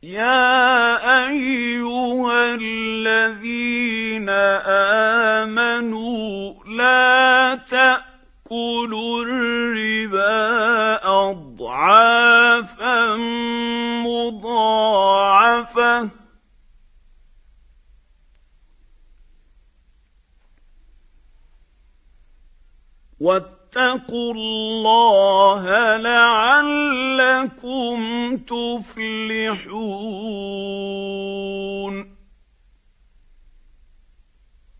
يَا أَيُّهَا الَّذِينَ آمَنُوا لَا تَأْكُلُوا الرِّبَا أَضْعَافًا مُّضَاعَفَةً وَاتَّقُوا اللَّهَ لَعَلَّكُمْ تُفْلِحُونَ